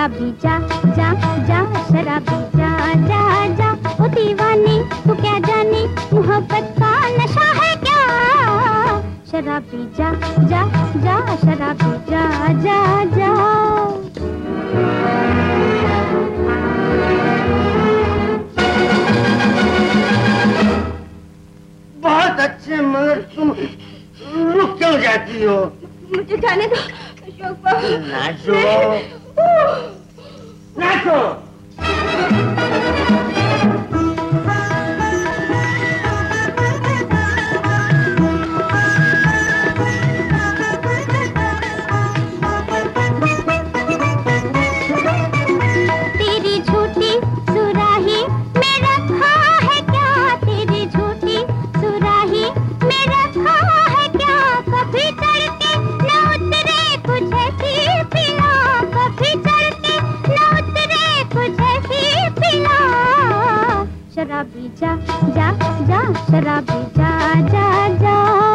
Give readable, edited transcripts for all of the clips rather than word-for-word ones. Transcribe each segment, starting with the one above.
शराबी जा जा जा, शराबी जा जा जा। ओ दीवानी तू क्या जाने मोहब्बत का नशा है क्या। शराबी जा जा जा, शराबी जा जा जा। बहुत अच्छे, मगर तुम रुक क्यों जाती हो? मुझे जाने दो अशोक बाबू। नाचो नाचो। तेरी झूठी सुराही में रखा है क्या, तेरी झूठी सुराही में रखा है क्या। कभी चढ़ते न उतरे कुछ ऐसी पिला, कभी चढ़ते न उतरे कुछ ऐसी पिला। शराबी जा जा जा, शराबी जा जा जा।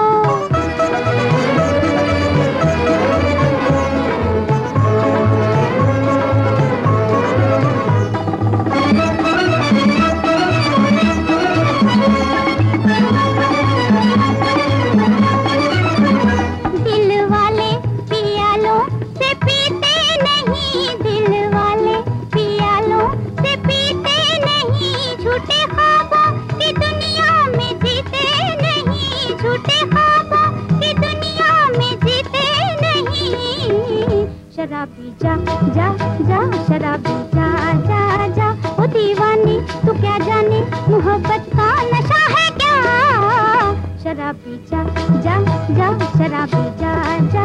शराबी जा जा जा, शराबी जा जा जा। ओ दीवानी तू क्या जाने मोहब्बत का नशा है क्या। शराबी जा जा जा, शराबी जा जा।